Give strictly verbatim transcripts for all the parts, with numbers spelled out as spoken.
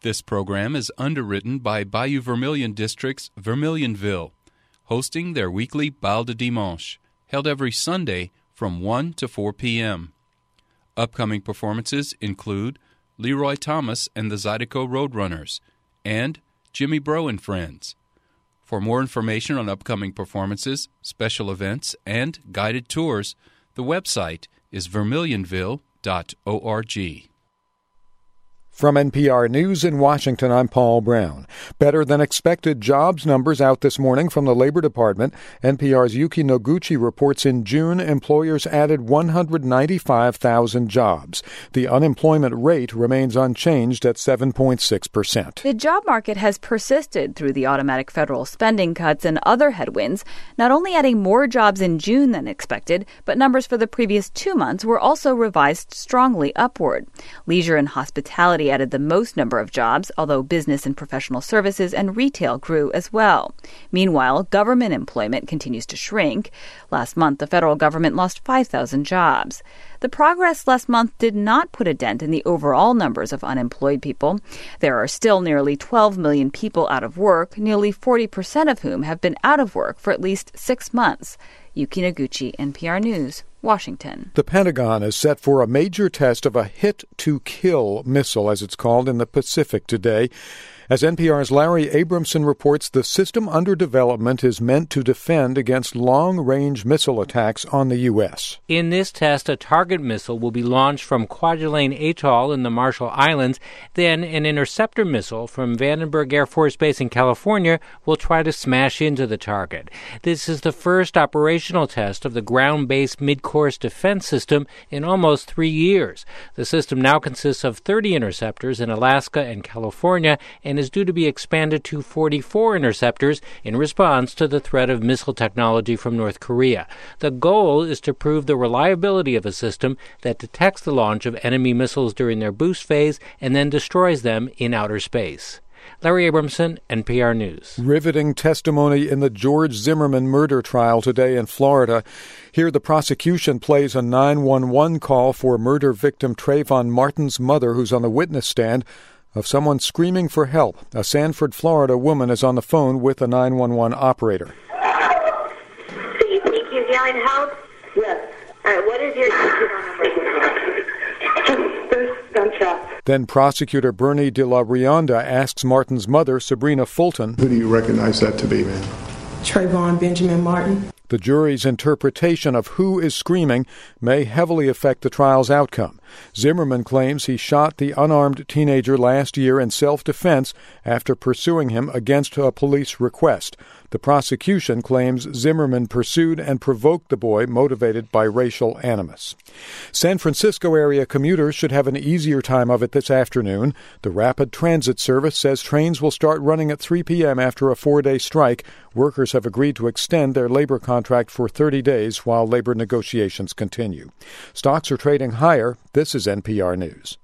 This program is underwritten by Bayou Vermilion District's Vermilionville, hosting their weekly Bal de Dimanche, held every Sunday from one to four p.m. Upcoming performances include Leroy Thomas and the Zydeco Roadrunners and Jimmy Bro and Friends. For more information on upcoming performances, special events, and guided tours, the website is vermilionville dot org. From N P R News in Washington, I'm Paul Brown. Better than expected jobs numbers out this morning from the Labor Department. N P R's Yuki Noguchi reports in June, employers added one hundred ninety-five thousand jobs. The unemployment rate remains unchanged at seven point six percent. The job market has persisted through the automatic federal spending cuts and other headwinds, not only adding more jobs in June than expected, but numbers for the previous two months were also revised strongly upward. Leisure and hospitality added the most number of jobs, although business and professional services and retail grew as well. Meanwhile, government employment continues to shrink. Last month, the federal government lost five thousand jobs. The progress last month did not put a dent in the overall numbers of unemployed people. There are still nearly twelve million people out of work, nearly forty percent of whom have been out of work for at least six months. Yuki Noguchi, N P R News, Washington. The Pentagon is set for a major test of a hit-to-kill missile, as it's called, in the Pacific today. As N P R's Larry Abramson reports, the system under development is meant to defend against long-range missile attacks on the U S. In this test, a target missile will be launched from Kwajalein Atoll in the Marshall Islands. Then an interceptor missile from Vandenberg Air Force Base in California will try to smash into the target. This is the first operational test of the ground-based mid-course defense system in almost three years. The system now consists of thirty interceptors in Alaska and California and is due to be expanded to forty-four interceptors in response to the threat of missile technology from North Korea. The goal is to prove the reliability of a system that detects the launch of enemy missiles during their boost phase and then destroys them in outer space. Larry Abramson, N P R News. Riveting testimony in the George Zimmerman murder trial today in Florida. Here the prosecution plays a nine one one call for murder victim Trayvon Martin's mother, who's on the witness stand, of someone screaming for help. A Sanford, Florida woman is on the phone with a nine one one operator. So you think he's yelling help? Yes. All right, what is your number? Gunshot. Then prosecutor Bernie de la Rionda asks Martin's mother, Sabrina Fulton, who do you recognize that to be, ma'am? Trayvon Benjamin Martin. The jury's interpretation of who is screaming may heavily affect the trial's outcome. Zimmerman claims he shot the unarmed teenager last year in self-defense after pursuing him against a police request. The prosecution claims Zimmerman pursued and provoked the boy, motivated by racial animus. San Francisco area commuters should have an easier time of it this afternoon. The Rapid Transit Service says trains will start running at three p.m. after a four-day strike. Workers have agreed to extend their labor contract for thirty days while labor negotiations continue. Stocks are trading higher. This is N P R News.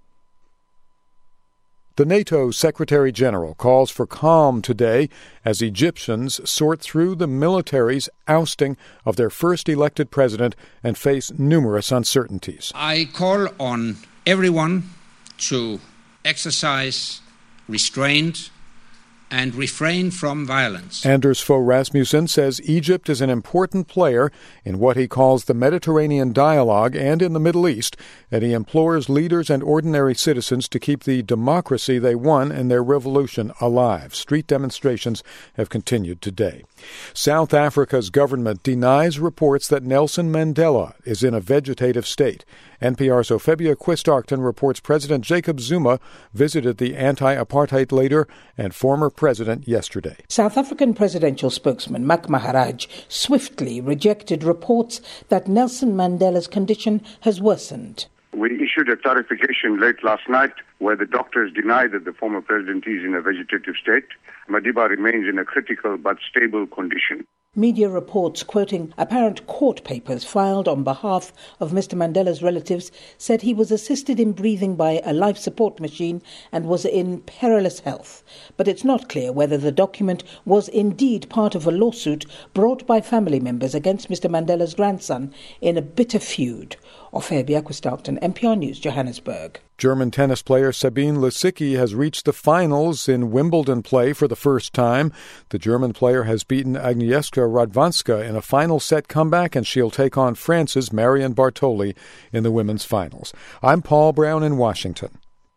The NATO Secretary General calls for calm today as Egyptians sort through the military's ousting of their first elected president and face numerous uncertainties. I call on everyone to exercise restraint and refrain from violence. Anders Fogh Rasmussen says Egypt is an important player in what he calls the Mediterranean dialogue and in the Middle East, and he implores leaders and ordinary citizens to keep the democracy they won in their revolution alive. Street demonstrations have continued today. South Africa's government denies reports that Nelson Mandela is in a vegetative state. N P R's Ophebia Quist-Arcton reports President Jacob Zuma visited the anti-apartheid leader and former president yesterday. South African presidential spokesman Mak Maharaj swiftly rejected reports that Nelson Mandela's condition has worsened. We issued a clarification late last night where the doctors denied that the former president is in a vegetative state. Madiba remains in a critical but stable condition. Media reports quoting apparent court papers filed on behalf of Mister Mandela's relatives said he was assisted in breathing by a life support machine and was in perilous health. But it's not clear whether the document was indeed part of a lawsuit brought by family members against Mister Mandela's grandson in a bitter feud. Ophebia Quist-Arcton, N P R News, Johannesburg. German tennis player Sabine Lisicki has reached the finals in Wimbledon play for the first time. The German player has beaten Agnieszka Radwanska in a final set comeback, and she'll take on France's Marion Bartoli in the women's finals. I'm Paul Brown in Washington.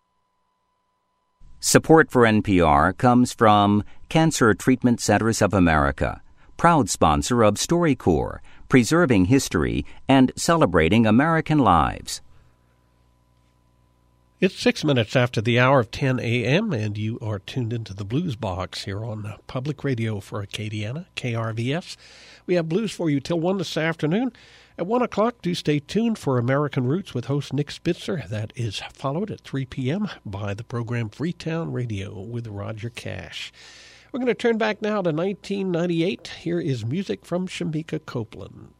Support for N P R comes from Cancer Treatment Centers of America, proud sponsor of StoryCorps, preserving history and celebrating American lives. It's six minutes after the hour of ten a.m., and you are tuned into the Blues Box here on Public Radio for Acadiana, K R V S. We have blues for you till one this afternoon. At one o'clock, do stay tuned for American Roots with host Nick Spitzer. That is followed at three p.m. by the program Freetown Radio with Roger Cash. We're going to turn back now to nineteen ninety-eight. Here is music from Shamika Copeland.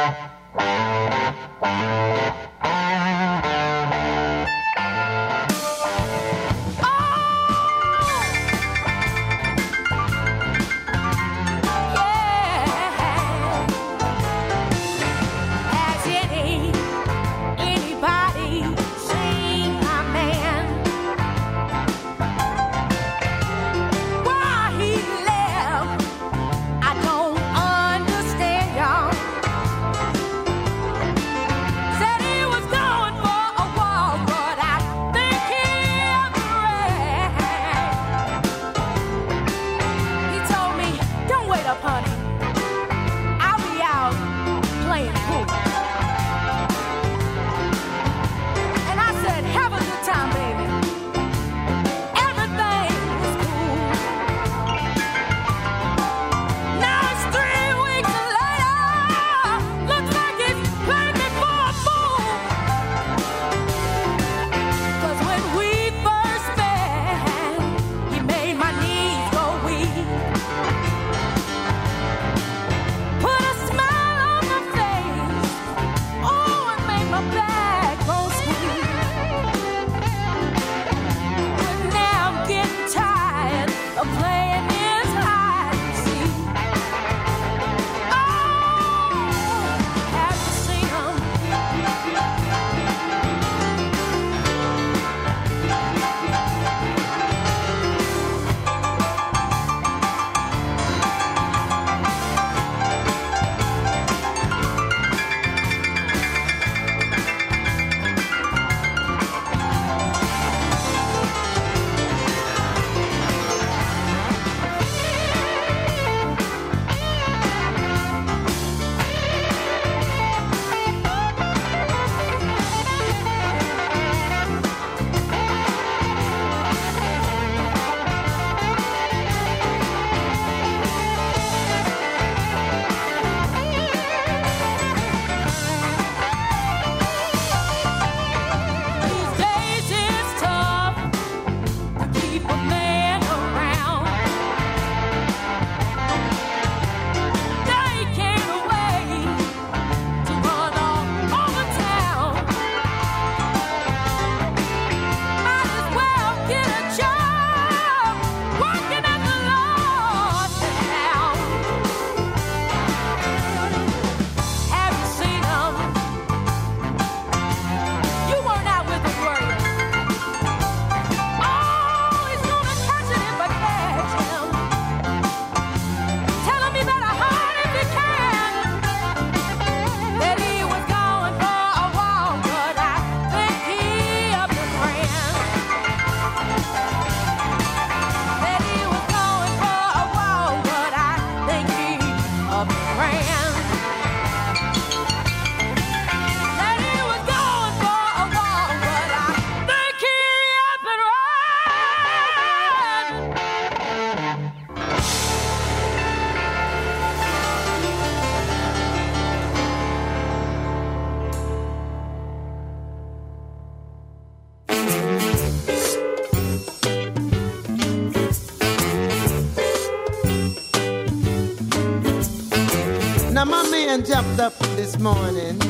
Jumped up this morning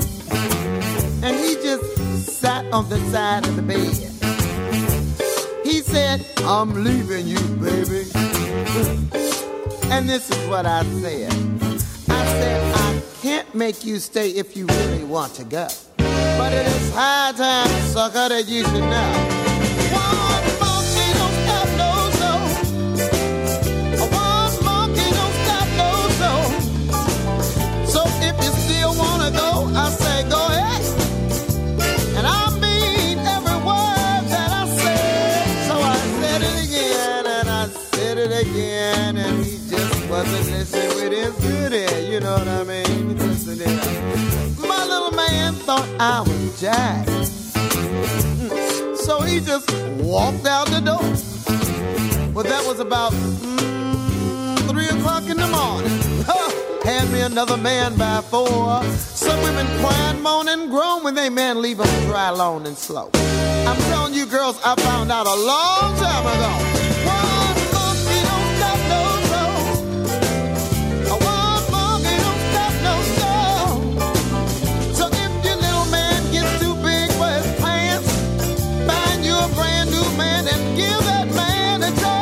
and he just sat on the side of the bed. He said, I'm leaving you, baby. And this is what I said. I said, I can't make you stay if you really want to go. But it is high time, sucker, that you should know. One monkey don't stop no soul. One monkey don't stop no soul. So if you still wanna go, I say go ahead. And I mean every word that I said. So I said it again and I said it again, and he just wasn't listening with his good ear. You know what I mean? Listen here. My little man thought I was Jack. So he just walked out the door. Well, that was about mm, three o'clock in the morning. Huh. Had me another man by four. Some women crying, moaning, groan when they men leave them dry, alone, and slow. I'm telling you, girls, I found out a long time ago. One monkey don't stop no soul. One monkey don't stop no soul. So if your little man gets too big for his pants, find you a brand new man and give that man a chance.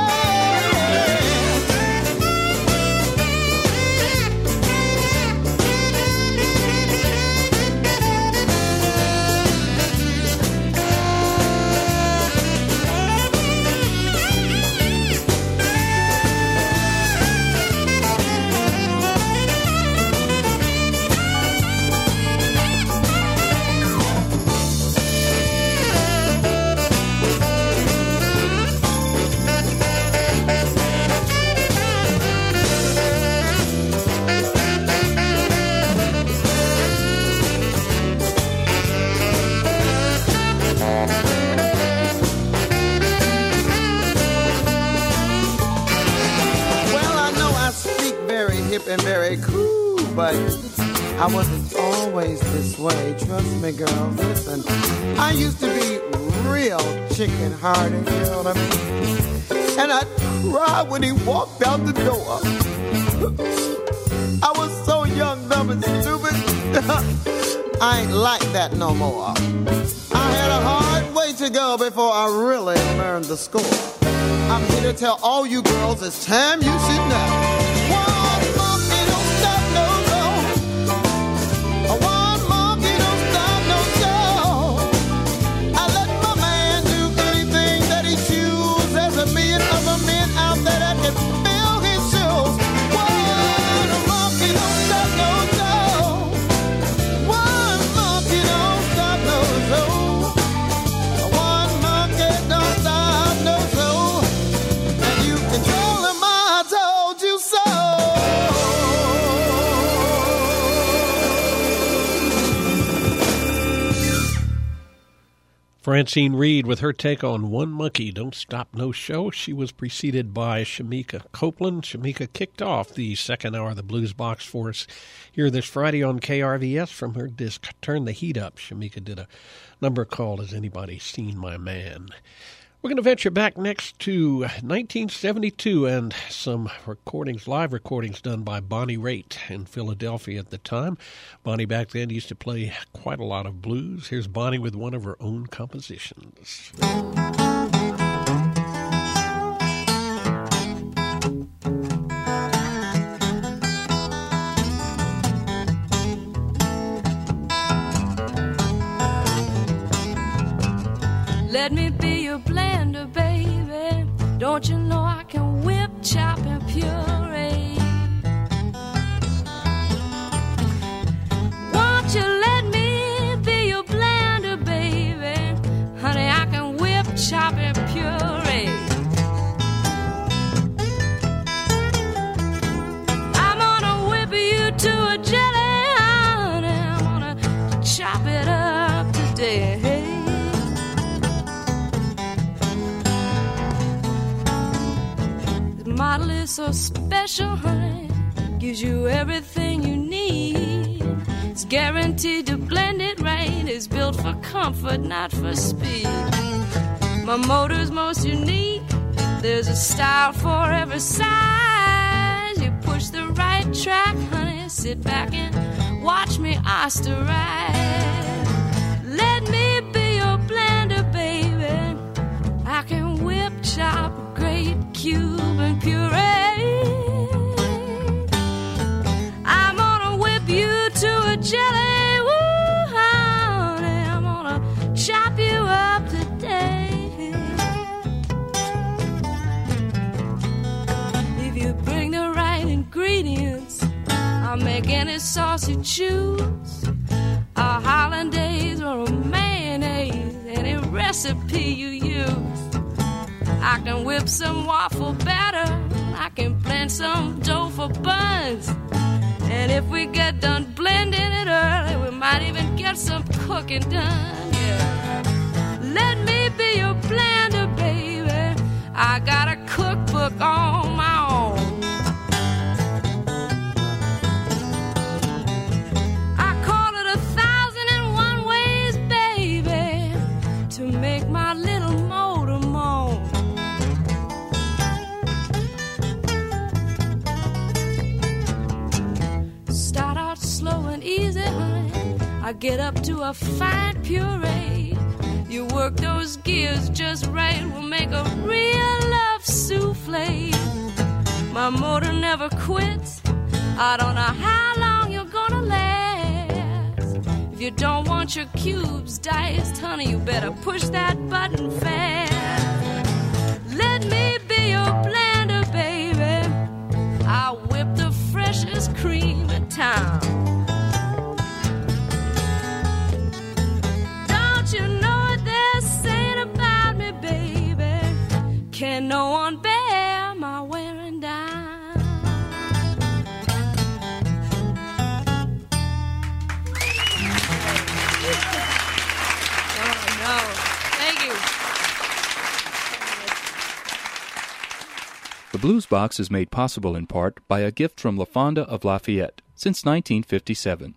And very cool, but I wasn't always this way. Trust me, girl. Listen, I used to be real chicken hearted, you know what I mean? And I'd cry when he walked out the door. I was so young, dumb, and stupid. I ain't like that no more. I had a hard way to go before I really learned the score. I'm here to tell all you girls it's time you should know. Francine Reed with her take on One Monkey Don't Stop No Show. She was preceded by Shamika Copeland. Shamika kicked off the second hour of the Blues Box for us here this Friday on K R V S from her disc Turn the Heat Up. Shamika did a number called Has Anybody Seen My Man? We're going to venture back next to nineteen seventy-two and some recordings, live recordings done by Bonnie Raitt in Philadelphia at the time. Bonnie back then used to play quite a lot of blues. Here's Bonnie with one of her own compositions. Let me be your blender, baby. Don't you know I can whip, chop, and puree? Won't you let me be your blender, baby? Honey, I can whip, chop, and puree. I'm gonna whip you to a jelly, honey. I'm gonna chop it up today. Model is so special, honey, gives you everything you need. It's guaranteed to blend it right. It's built for comfort, not for speed. My motor's most unique. There's a style for every size. You push the right track, honey. Sit back and watch me oyster ride. Let me be your blender, baby. I can whip, chop, grate, cube, and puree. I'm gonna whip you to a jelly, woo, honey. I'm I'll make any sauce you choose, a hollandaise or a mayonnaise, any recipe you use. I can whip some waffle batter, I can blend some dough for buns, and if we get done blending it early, we might even get some cooking done. Yeah. Let me be your blender, baby. I got a cookbook on my own. I call it a thousand and one ways, baby, to make my little motor moan. Start out slow and easy, honey. I get up to a fine puree. You work those gears just right, we'll make a real love souffle. My motor never quits. I don't know how long you're gonna last. If you don't want your cubes diced, honey, you better push that button fast. Let me be your blender, baby. I'll whip the freshest cream in town. Don't you know can no one bear my wearing down? Oh, no. Thank you. The Blues Box is made possible in part by a gift from La Fonda of Lafayette since nineteen fifty-seven.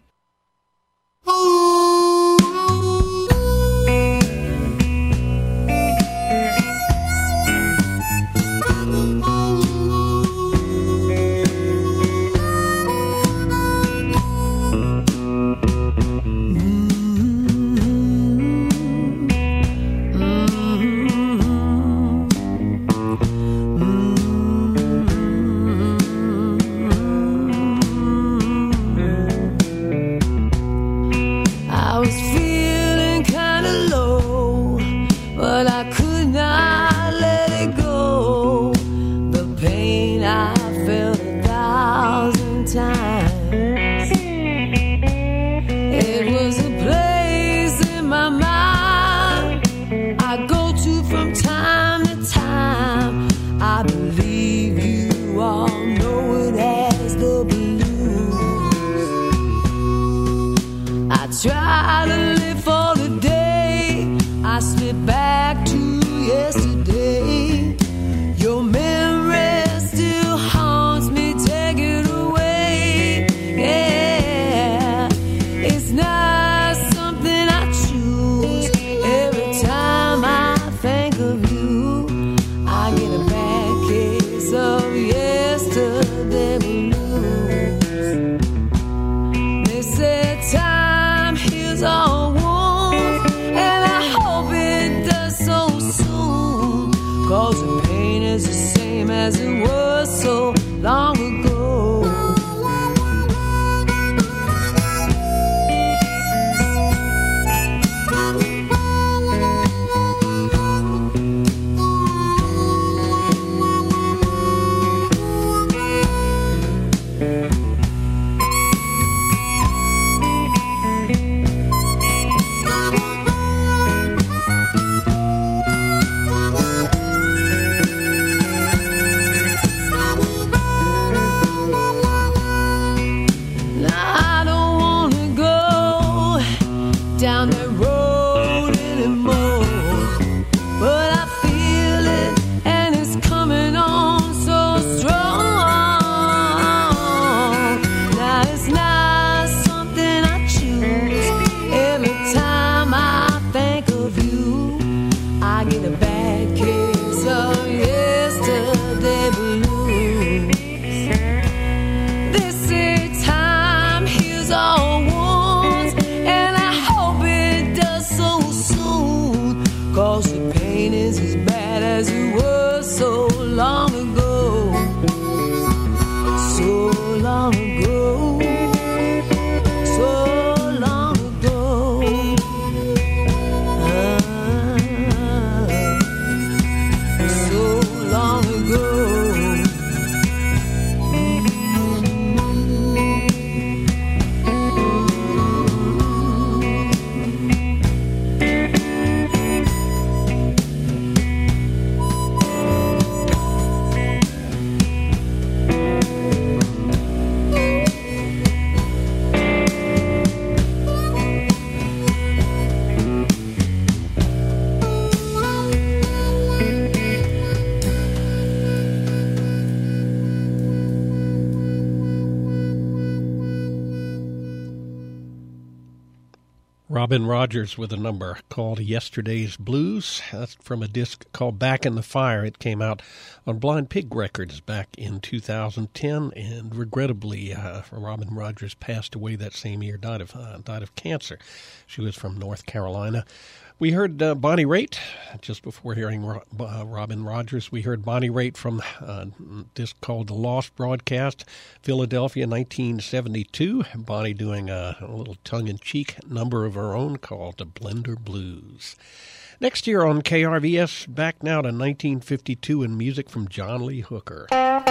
Robin Rogers with a number called Yesterday's Blues. That's from a disc called Back in the Fire. It came out on Blind Pig Records back in two thousand ten, and regrettably, uh, Robin Rogers passed away that same year, died of, uh, died of cancer. She was from North Carolina. We heard uh, Bonnie Raitt, just before hearing Ro- uh, Robin Rogers. We heard Bonnie Raitt from a disc called The Lost Broadcast, Philadelphia, nineteen seventy-two. Bonnie doing a, a little tongue-in-cheek number of her own called The Blender Blues. Next year on K R V S, back now to nineteen fifty-two and music from John Lee Hooker.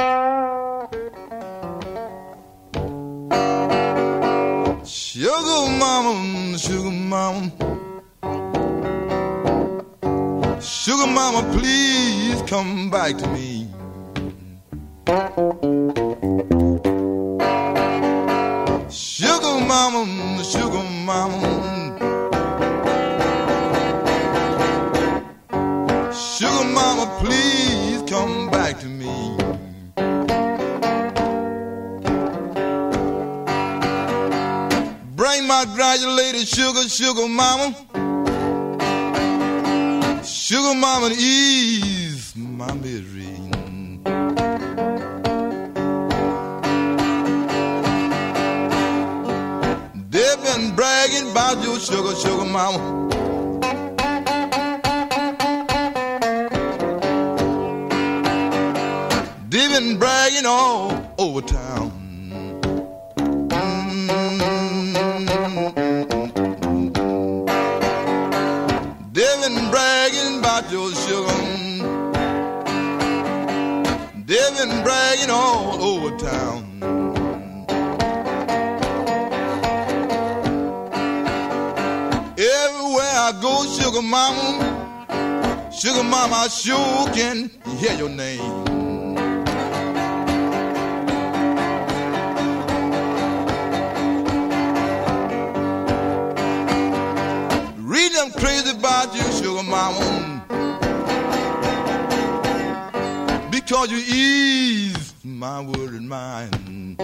Sugar mama, sugar mama, sugar mama, please come back to me. Sugar mama, sugar mama, sugar mama, please come back to me. Bring my granulated sugar, sugar mama, sugar mama, to ease my misery. They've been bragging about your sugar, sugar mama. They've been bragging all over town. They've been bragging about your sugar. They've been bragging all over town. Everywhere I go, sugar mama, sugar mama, I sure can hear your name. Read them crazy about you, sugar mama, because you ease my worried mind.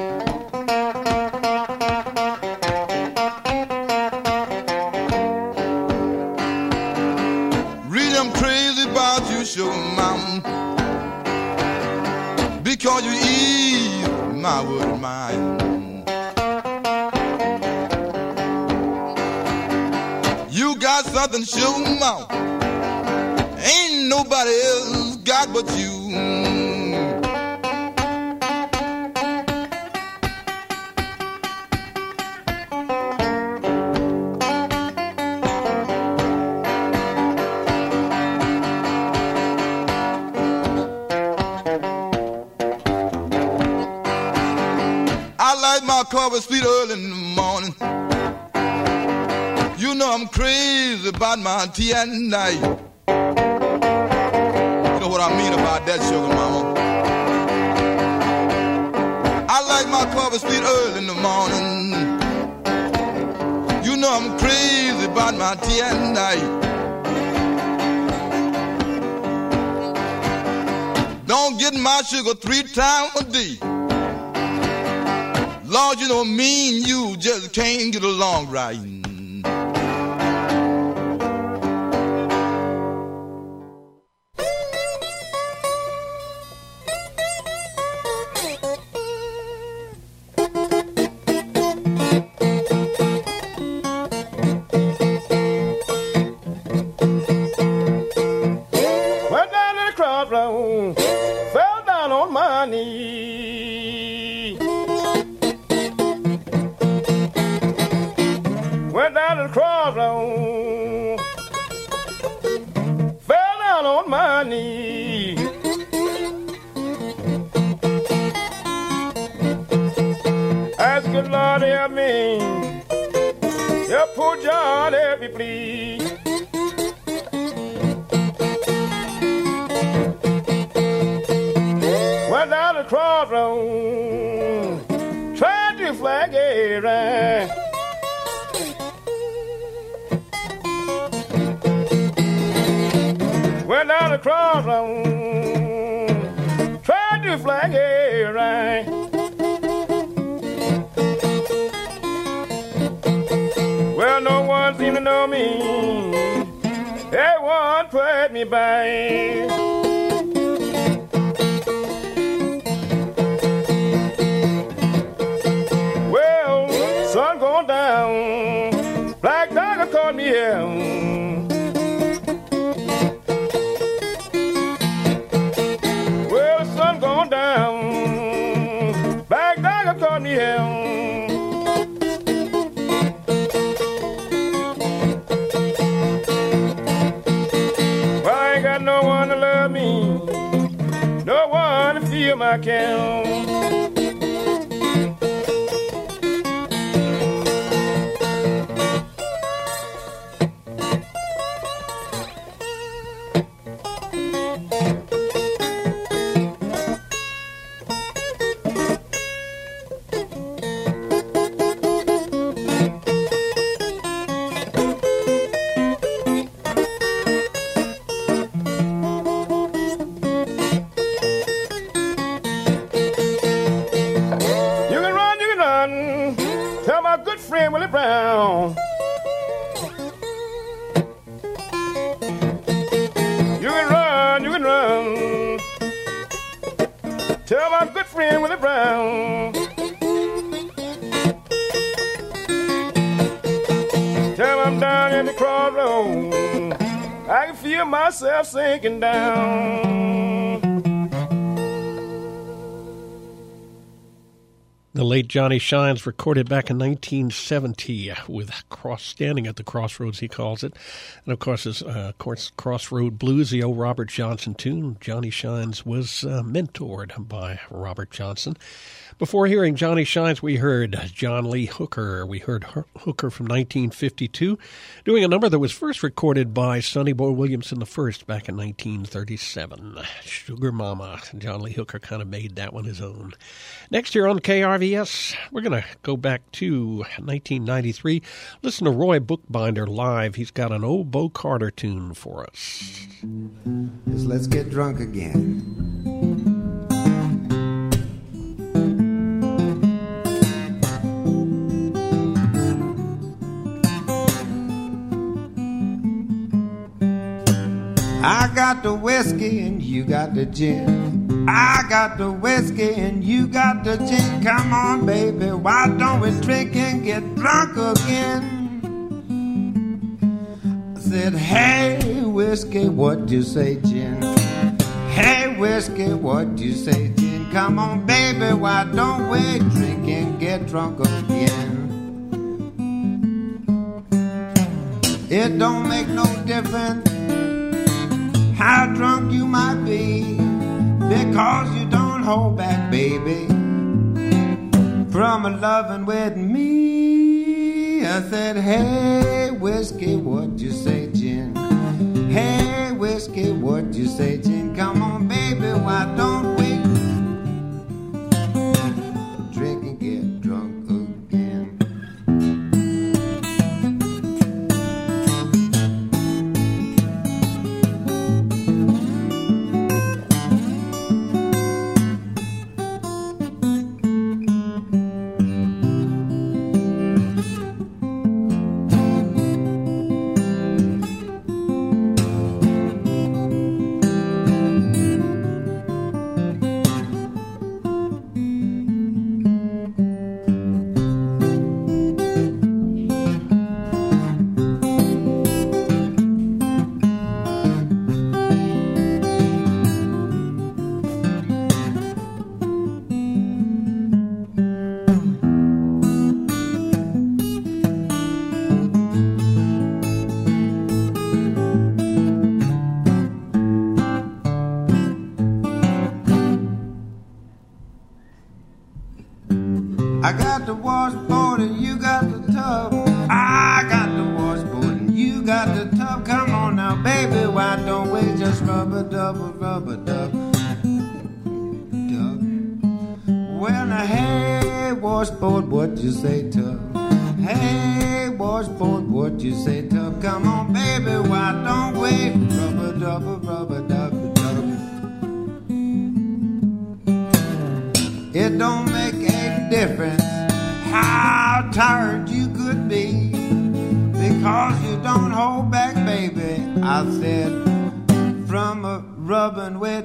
Read them crazy about you, sugar mama, because you ease my worried mind. You got something, sugar mama, ain't nobody else got but you. I like my coffee sweet early in the morning. You know I'm crazy about my tea at night. You know what I mean about that, sugar mama. I like my coffee sweet early in the morning. You know I'm crazy about my tea at night. Don't get my sugar three times a day. Lord, you know me and you just can't get along right. Fell down on my knee. Went down to the crossroad. Fell down on my knee. Ask good Lord help me. Help poor John help me please. Went down the crossroad, tried to flag it right. Went down the crossroad, tried to flag it right. Well, Well, no one seem to know me. Everyone put me by. Well, sun going down. Black dog caught me here. Well, sun going down. Black dog caught me here. No one to love me, no one to feel my count. Willie Brown. You can run, you can run. Tell my good friend Willie Brown. Tell him I'm down in the crossroad. I can feel myself sinking down. The late Johnny Shines recorded back in nineteen seventy with cross standing at the crossroads, he calls it. And, of course, his uh, course, Crossroad Blues, the old Robert Johnson tune. Johnny Shines was uh, mentored by Robert Johnson. Before hearing Johnny Shines, we heard John Lee Hooker. We heard Hooker from nineteen fifty-two, doing a number that was first recorded by Sonny Boy Williamson the First back in nineteen thirty-seven. Sugar Mama. John Lee Hooker kind of made that one his own. Next year on K R V S, we're going to go back to nineteen ninety-three. Listen to Roy Bookbinder live. He's got an old Bo Carter tune for us. Just let's get drunk again. I got the whiskey and you got the gin. I got the whiskey and you got the gin. Come on, baby, why don't we drink and get drunk again? I said, hey, whiskey, what you say, gin? Hey, whiskey, what you say, gin? Come on, baby, why don't we drink and get drunk again? It don't make no difference how drunk you might be, because you don't hold back, baby, from a loving with me. I said, hey, whiskey, what you say, gin? Hey, whiskey, what you say, gin? Come on, baby, why don't we drink and get drunk again? I got the washboard and you got the tub. I got the washboard and you got the tub. Come on now, baby, why don't we just rub a dub, a rub a dub, dub. Well, now, hey, washboard, what you say, tub? Hey, washboard, what you say, tub? Come on, baby, why don't we rub a dub, a rub a dub, dub. It don't make a difference how tired you could be, 'cause you don't hold back, baby. I said, from a rubbing with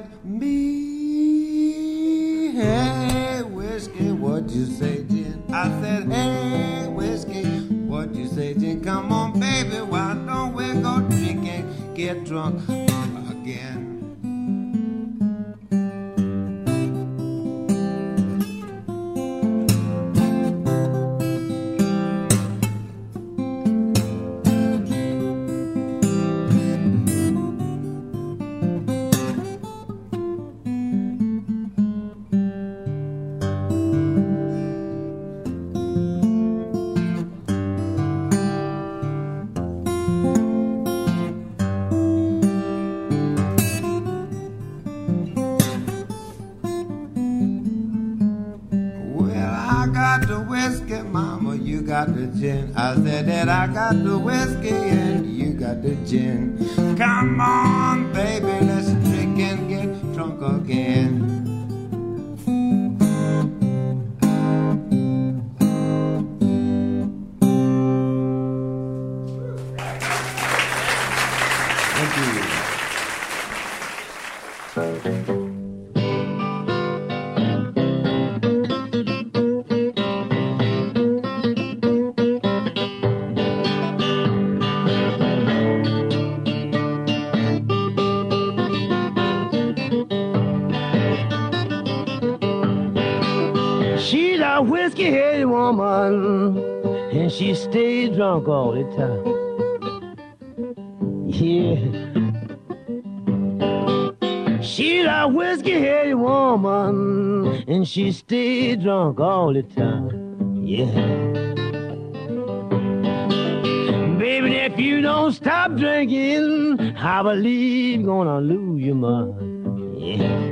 me. Hey, whiskey, what you say, gin? I said, hey, whiskey, what you say, gin? Come on, baby, why don't we go drink and get drunk again? The gin. I said that I got the whiskey and you got the gin. Come on, baby, let's drink and get drunk again. Whiskey-headed woman, and she stayed drunk all the time. Yeah. She's a whiskey-headed woman, and she stayed drunk all the time. Yeah. Baby, if you don't stop drinking, I believe you're gonna lose your mind. Yeah.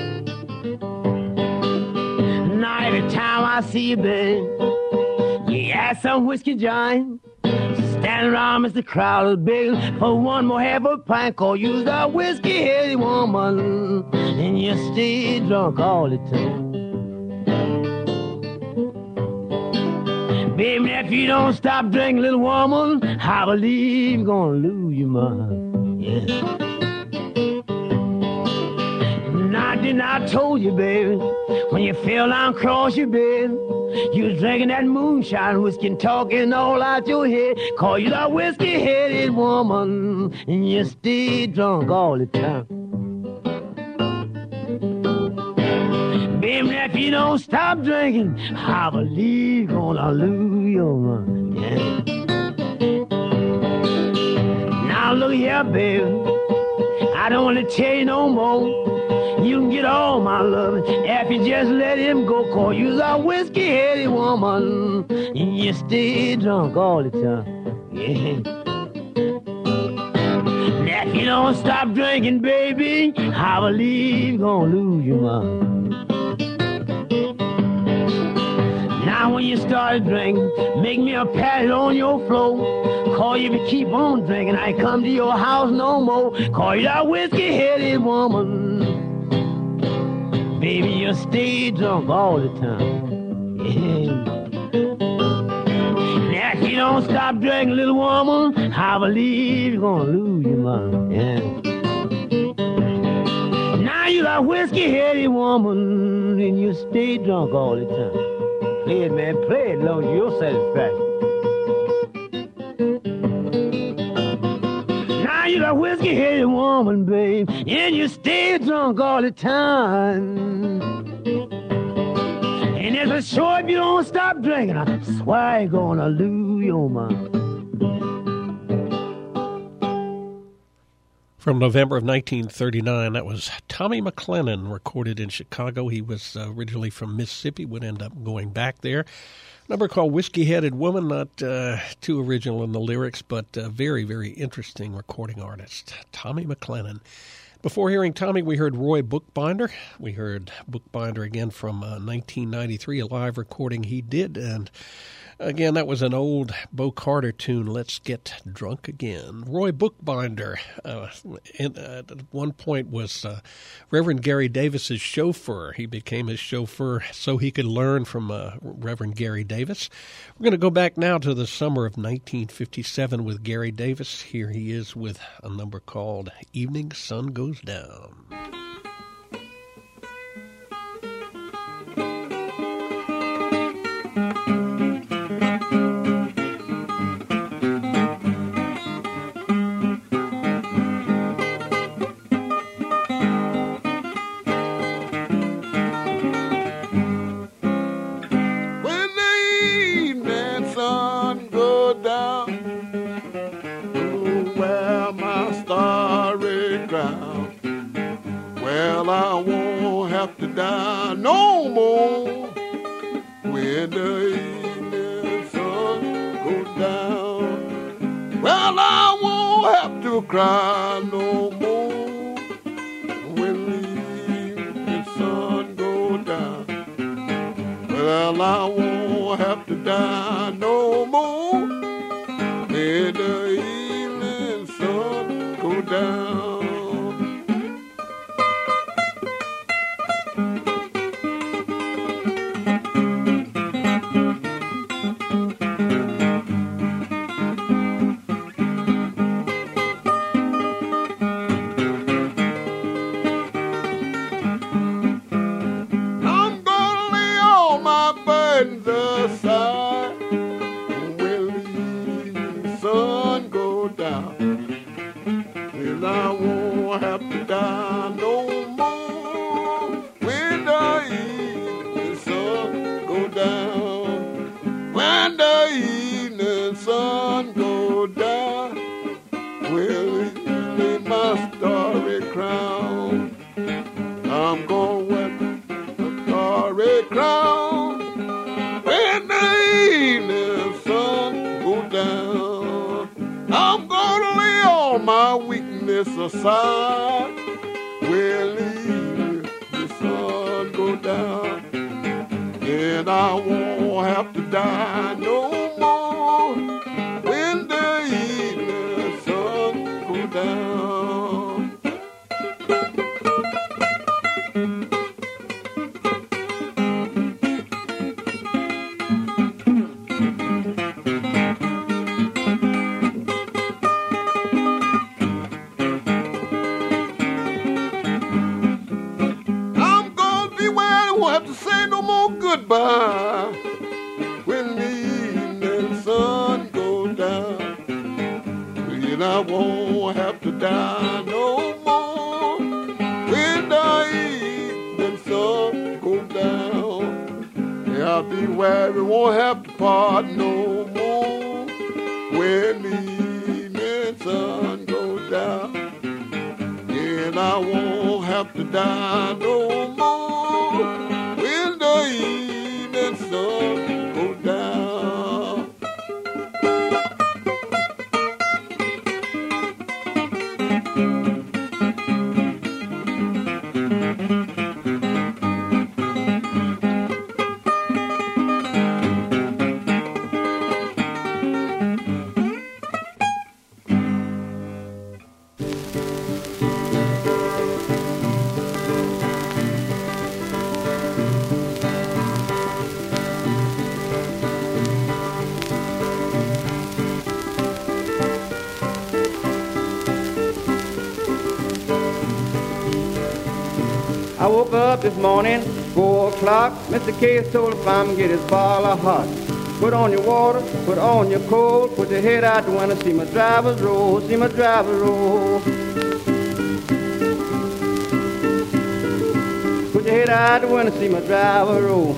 Every time I see you, babe, you ask some whiskey giant, stand around Mister Crowder, begging for one more half a pint, 'cause you's a whiskey-headed woman, and you stay drunk all the time. Baby, if you don't stop drinking, little woman, I believe you're gonna lose your mind. Yeah. And I did not told you, baby, when you fell down across your bed, you was drinking that moonshine whiskey and talking all out your head, 'cause you're a whiskey-headed woman, and you stay drunk all the time. Baby, if you don't stop drinking, I believe you're gonna lose your mind. Yeah. Now look here, baby, I don't want to tell you no more. You can get all my love if you just let him go, 'cause you's a whiskey-headed woman, and you stay drunk all the time. Yeah. And if you don't stop drinking, baby, I believe you're gonna lose your mind. Now when you start drinking, make me a patty on your floor, 'cause if you keep on drinking, I come to your house no more, 'cause you're a whiskey-headed woman. Baby, you stay drunk all the time. Yeah. Now, if you don't stop drinking, little woman, I believe you're gonna lose your mind. Yeah. Now you're a whiskey-headed woman, and you stay drunk all the time. Play it, man, play it, long as you're satisfied. You're a whiskey-headed woman, babe, and you stay drunk all the time. And it's a sure if you don't stop drinking, I swear you're gonna lose your mind. From November of nineteen thirty-nine, that was Tommy McLennan, recorded in Chicago. He was uh, originally from Mississippi, would end up going back there. Number called Whiskey-Headed Woman, not uh, too original in the lyrics, but uh, very, very interesting recording artist, Tommy McLennan. Before hearing Tommy, we heard Roy Bookbinder. We heard Bookbinder again from uh, nineteen ninety-three, a live recording he did, and Again, that was an old Bo Carter tune, Let's Get Drunk Again. Roy Bookbinder, uh, in, uh, at one point, was uh, Reverend Gary Davis's chauffeur. He became his chauffeur so he could learn from uh, Reverend Gary Davis. We're going to go back now to the summer of nineteen fifty-seven with Gary Davis. Here he is with a number called Evening Sun Goes Down. To die no more when the evening sun goes down. Well, I won't have to cry no more when the evening sun goes down. Well, I won't have to die no more when the evening sun goes down. Aside, we'll leave the sun go down, and I won't have to die no more when the evening sun go down. Goodbye when the evening sun goes down, and I won't have to die no more when the evening sun goes down. Yeah, I'll be where we won't have to part no more when the evening sun goes down, and I won't have to die no more when the evening sun goes down. I woke up this morning, four o'clock. Mister Case told if I'm get his ball of hot. Put on your water, put on your coat, put your head out the window, see my driver's roll, see my driver's roll. Put your head out the window, see my driver's roll.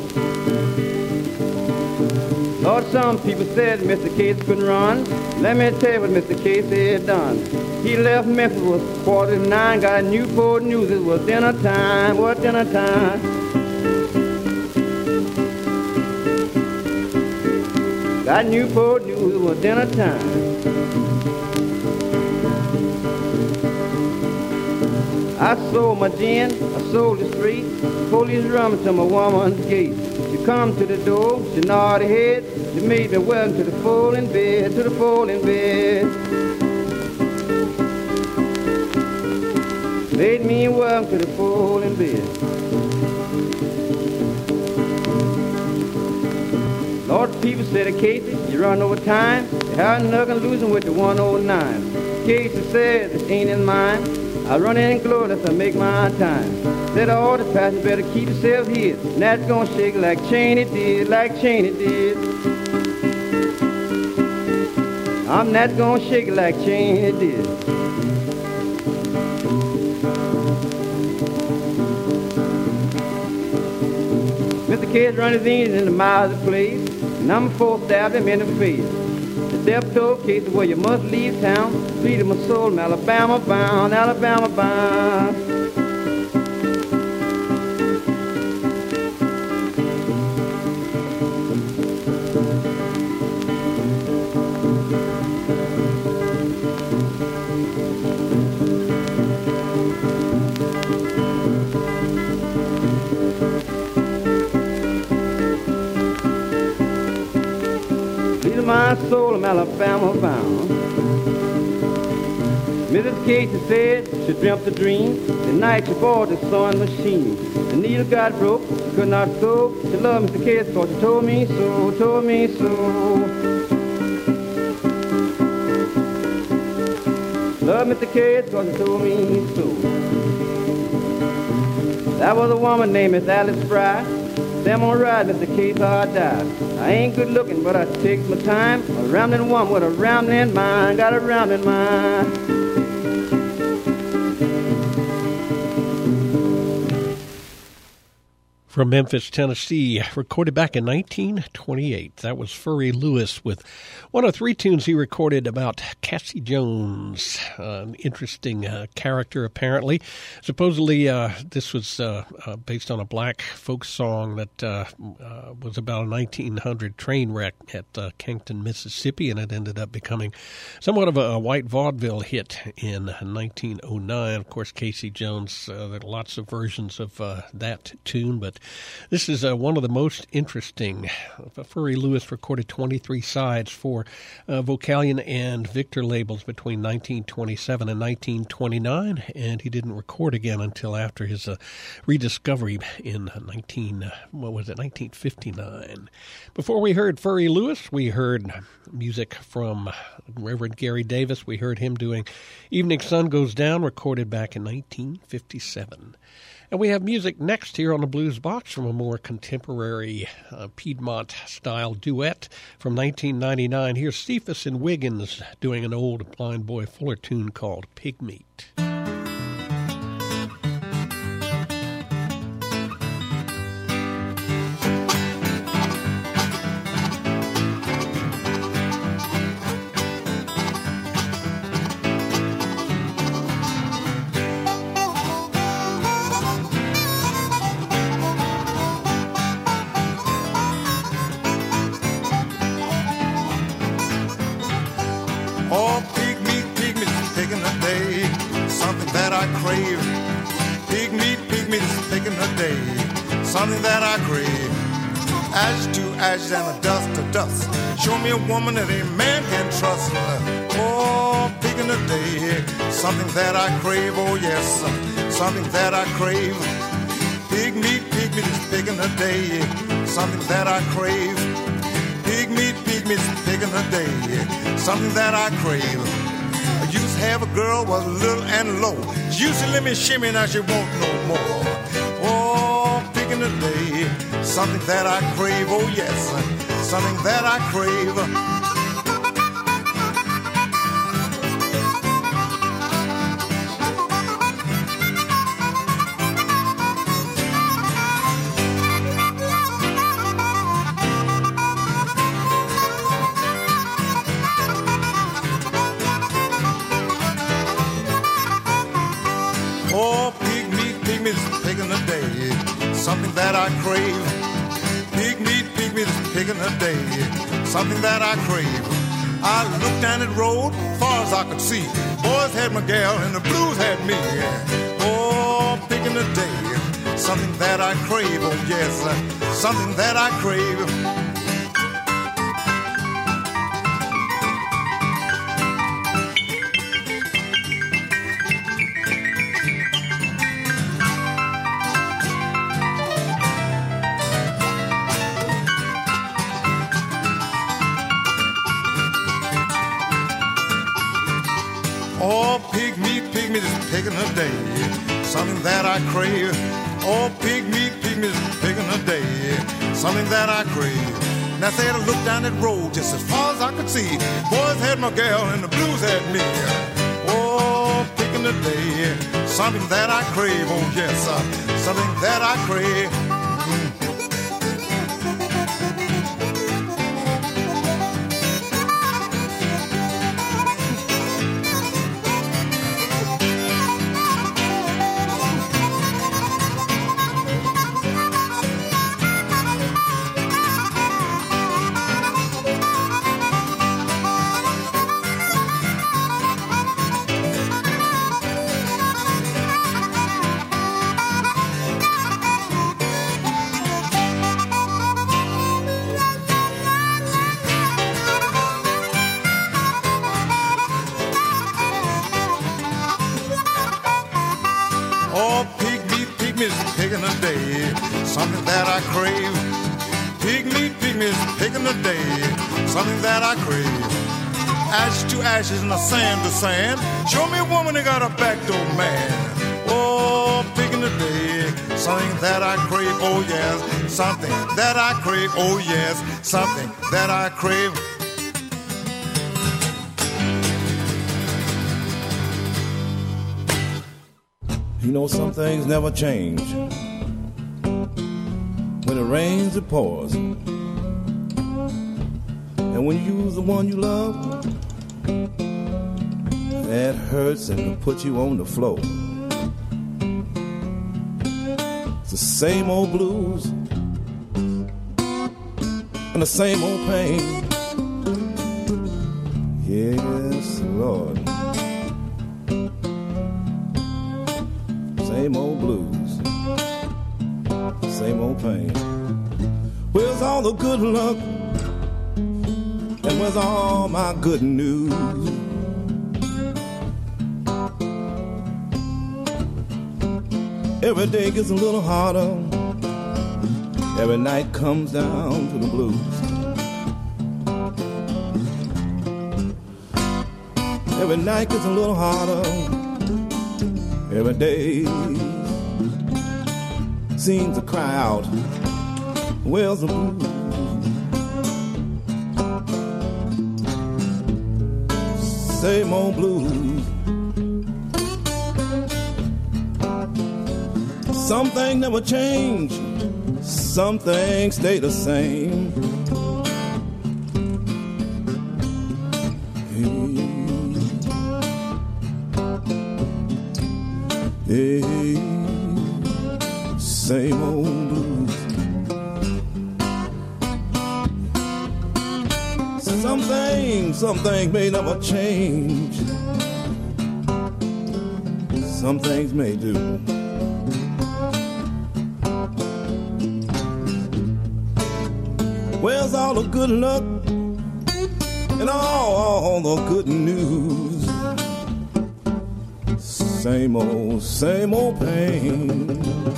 Lord, some people said Mister Case couldn't run. Let me tell you what Mister Case had done. He left Memphis was quarter to nine, got Newport News, it was dinner time, what dinner time. Got Newport News, it was dinner time. I sold my gin, I sold the street, police run to my woman's gate. She come to the door, she nod her head, She made me welcome to the folding bed, to the folding bed. Made me welcome to the folding bed. Lord, the people said to Casey, you run over time. You had nothing losing with the one oh nine. Casey said, this ain't in mine. I run in glorious and make my time. Said all the passengers better keep yourselves here. And that's gonna shake like Cheney did, like Cheney did. I'm not gonna shake it like Cheney did. Mister Case run his engine in the miles of place. Number four stabbed him in the face. The devil told Casey, well, you must leave town. Freedom my soul, in Alabama bound, Alabama bound. My soul, I'm Alabama bound. Missus Casey said she dreamt a dream. The night she bought the sewing machine. The needle got broke, she could not sew. She loved Mister Casey cause she told me so, told me so. Love Mister Casey cause she told me so. That was a woman named Miss Alice Fry. Them on ride, Mister Casey, I die. I ain't good looking, but I take my time. A rambling woman with a rambling mind, got a rambling mind. From Memphis, Tennessee, recorded back in nineteen twenty-eight. That was Furry Lewis with one of three tunes he recorded about Cassie Jones, uh, an interesting uh, character, apparently. Supposedly, uh, this was uh, uh, based on a black folk song that uh, uh, was about a nineteen hundred train wreck at uh, Kington, Mississippi, and it ended up becoming somewhat of a, a white vaudeville hit in nineteen oh nine. Of course, Cassie Jones, uh, there are lots of versions of uh, that tune, but this is uh, one of the most interesting. Furry Lewis recorded twenty-three sides for uh, Vocalion and Victor labels between nineteen twenty-seven and nineteen twenty-nine, and he didn't record again until after his uh, rediscovery in nineteen what was it nineteen fifty-nine. Before we heard Furry Lewis, we heard music from Reverend Gary Davis. We heard him doing Evening Sun Goes Down, recorded back in nineteen fifty-seven. And we have music next here on the Blues Box from a more contemporary uh, Piedmont-style duet from nineteen ninety-nine. Here's Cephas and Wiggins doing an old Blind Boy Fuller tune called Pig Meat. Something that I crave. Ashes to ashes and a dust to dust. Show me a woman that a man can trust. Oh, pig in the day. Something that I crave, oh yes. Something that I crave. Pig meat, pig meat is pig in the day. Something that I crave. Pig meat, pig meat is pig in the day. Something that I crave. I used to have a girl was little and low. She used to let me shimmy, now she won't no more. In the day, something that I crave, oh yes, something that I crave. Oh, pig meat, pig meat is pig in the day. Something that I crave. Pig meat, pig meat is pig in the day. Something that I crave. I looked down that road, far as I could see. Boys had my gal and the blues had me. Oh, pig in the day. Something that I crave, oh yes. Something that I crave. pig meat is picking a day. Something that I crave. Oh, pig meat, pig meat is picking a day. Something that I crave. Now say I looked down that road just as far as I could see. Boys had my gal and the blues had me. Oh, picking a day. Something that I crave. Oh, yes, uh, something that I crave. Mm. Picking a day, something that I crave. Pig meat, pig meat is picking a day, something that I crave. Ashes to ashes and the sand to sand. Show me a woman that got a backdoor man. Oh, picking a day, something that I crave. Oh yes, something that I crave. Oh yes, something that I crave. You know, some things never change. When it rains, it pours. And when you lose the one you love, that hurts and it puts you on the floor. It's the same old blues and the same old pain. Yes, Lord. Same old blues, same old pain. Where's all the good luck? And where's all my good news? Every day gets a little harder. Every night comes down to the blues. Every night gets a little harder. Every day seems to cry out, where's the blues? Same old blues. Some things never change, some things stay the same. Hey, same old blues. Some things, some things may never change. Some things may do. Where's all the good luck and all, all the good news? Same old, same old pain.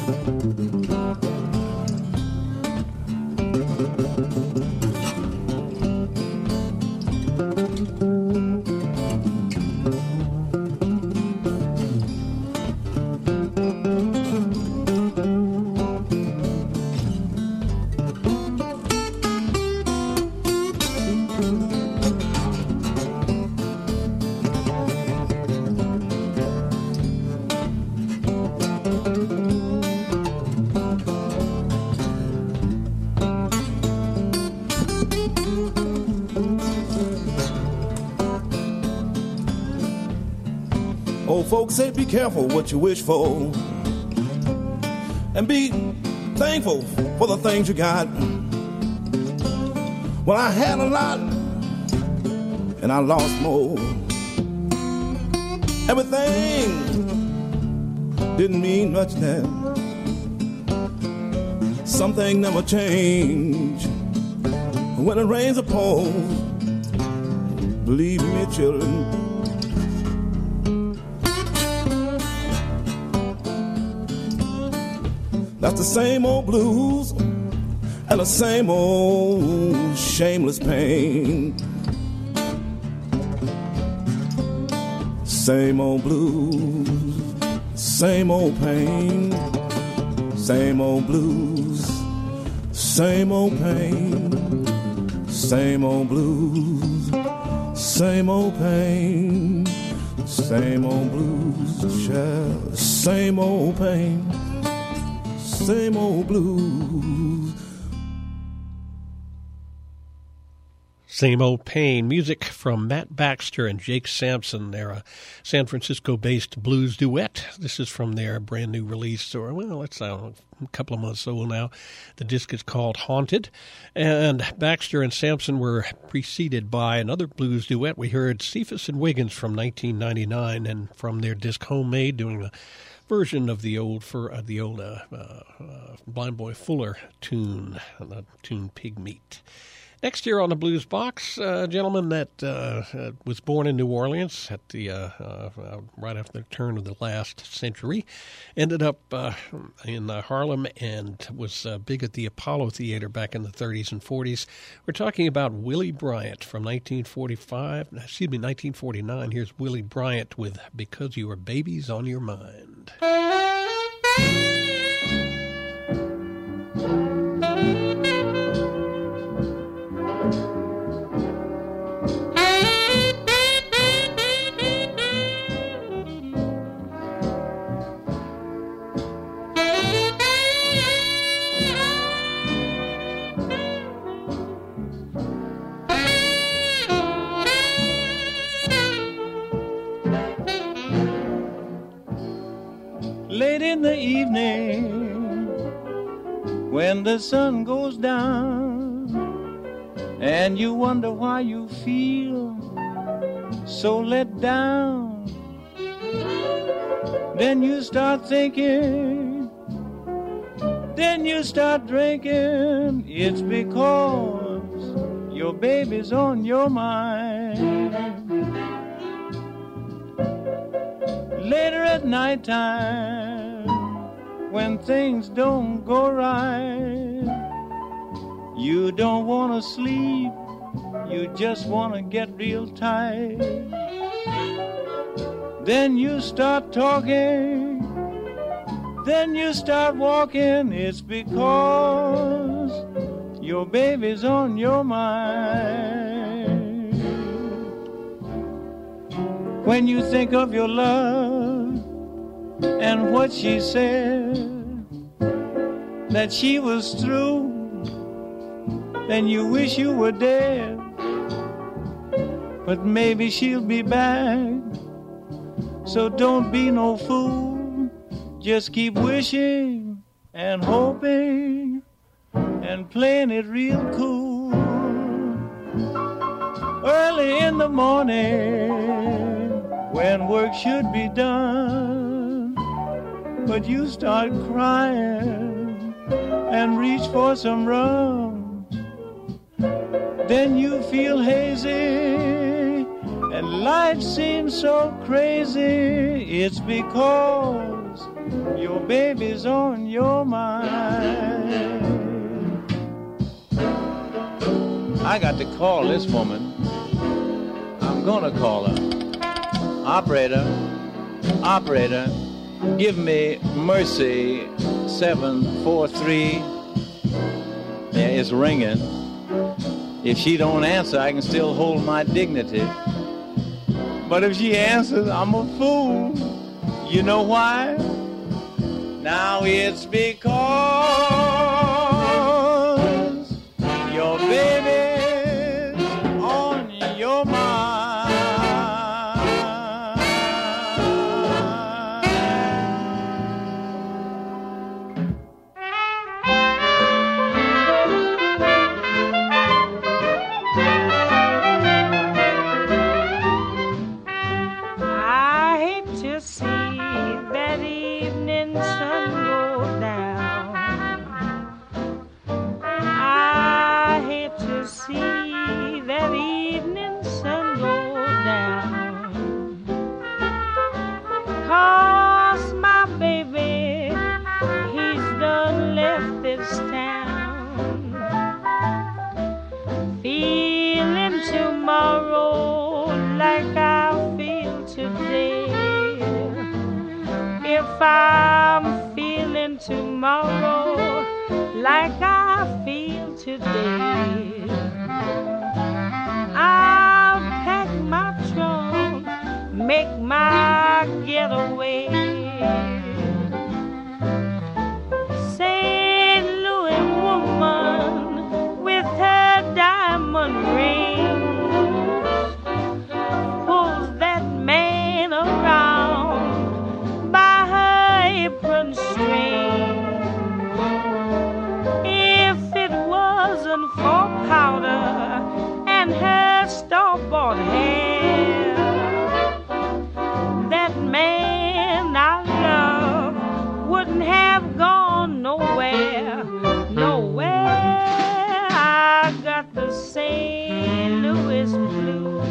Folks say be careful what you wish for, and be thankful for the things you got. Well, I had a lot and I lost more. Everything didn't mean much then. Something never change. When it rains or pours, believe me, children, that's the same old blues and the same old shameless pain. Same old blues, same old pain, same old blues, same old pain, same old blues, same old pain, same old blues, child, same old pain, same old blues. Same Old Pain, music from Matt Baxter and Jake Sampson. They're a San Francisco-based blues duet. This is from their brand new release, or, well, it's uh, a couple of months old now. The disc is called Haunted. And Baxter and Sampson were preceded by another blues duet. We heard Cephas and Wiggins from nineteen ninety-nine, and from their disc Homemade, doing a version of the old for uh, the old uh, uh, uh, Blind Boy Fuller tune, the tune Pig Meat. Next year on the Blues Box, a gentleman that uh, uh, was born in New Orleans at the uh, uh, uh, right after the turn of the last century, ended up uh, in uh, Harlem and was uh, big at the Apollo Theater back in the thirties and forties. We're talking about Willie Bryant from nineteen forty-five, excuse me, nineteen forty-nine. Here's Willie Bryant with Because Your Baby's on Your Mind. Late in the evening, when the sun goes down, and you wonder why you feel so let down, then you start thinking, then you start drinking. It's because your baby's on your mind. Later at nighttime, when things don't go right, you don't want to sleep, you just want to get real tight. Then you start talking, then you start walking. It's because your baby's on your mind. When you think of your love and what she said, that she was through, then you wish you were dead. But maybe she'll be back, so don't be no fool. Just keep wishing and hoping and playing it real cool. Early in the morning, when work should be done, but you start crying and reach for some rum. Then you feel hazy and life seems so crazy. It's because your baby's on your mind. I got to call this woman. I'm gonna call her. Operator, operator, give me Mercy seven four three. Yeah, it's ringing. If she don't answer, I can still hold my dignity. But if she answers, I'm a fool. You know why? Now it's because your baby's on your mind. Tomorrow like I feel today. I'm feeling tomorrow like I feel today, I'll pack my trunk, make my getaway. Saint Louis woman with her diamond ring pulls that man around by her apron string. If it wasn't for powder and her store-bought hair, that man I love wouldn't have gone nowhere, nowhere. I got the Saint Louis blues,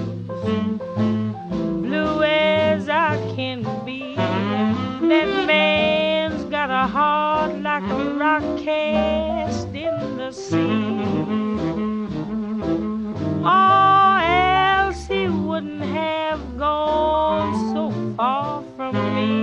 blue as I can be. That man's got a heart like a rock cast in the sea, or else he wouldn't have gone so far from me.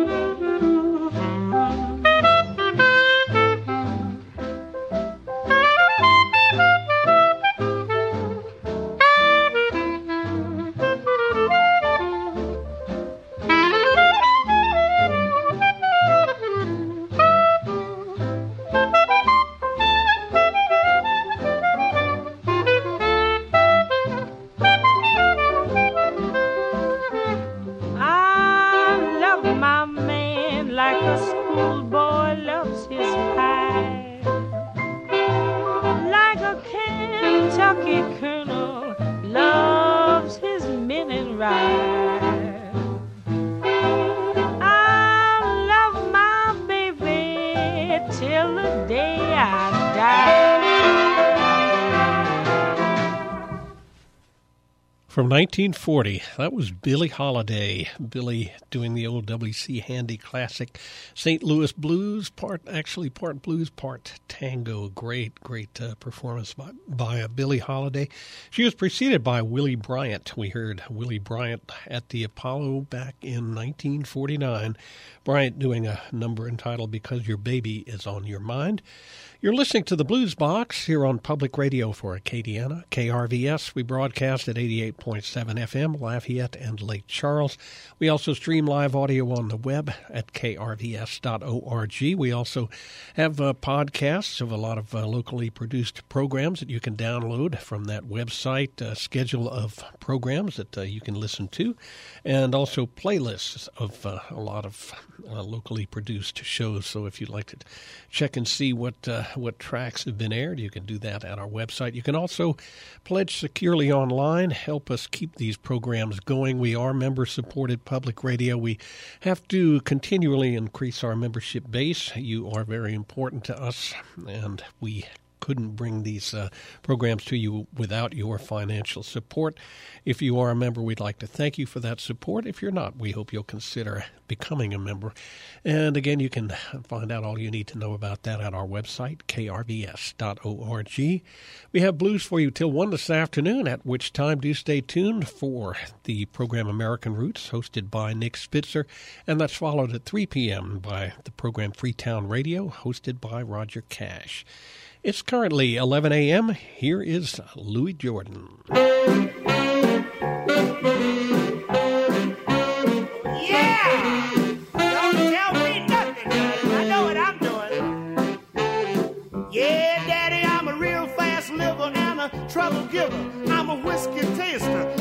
From nineteen forty, that was Billie Holiday. Billie doing the old W C Handy classic, Saint Louis Blues, part actually part blues, part tango. Great, great uh, performance by, by uh, Billie Holiday. She was preceded by Willie Bryant. We heard Willie Bryant at the Apollo back in nineteen forty-nine. Bryant doing a number entitled Because Your Baby Is on Your Mind. You're listening to the Blues Box here on Public Radio for Acadiana, K R V S. We broadcast at eighty-eight point seven F M, Lafayette and Lake Charles. We also stream live audio on the web at K R V S dot org. We also have uh, podcasts of a lot of uh, locally produced programs that you can download from that website, a schedule of programs that uh, you can listen to, and also playlists of uh, a lot of uh, locally produced shows. So if you'd like to check and see what uh, what tracks have been aired, you can do that at our website. You can also pledge securely online, help us keep these programs going. We are member-supported public radio. We have to continually increase our membership base. You are very important to us, and we couldn't bring these uh, programs to you without your financial support. If you are a member, we'd like to thank you for that support. If you're not, we hope you'll consider becoming a member. And again, you can find out all you need to know about that at our website, K R V S dot org. We have blues for you till one this afternoon, at which time do stay tuned for the program American Roots, hosted by Nick Spitzer, and that's followed at three p.m. by the program Freetown Radio, hosted by Roger Cash. It's currently eleven a.m. Here is Louis Jordan.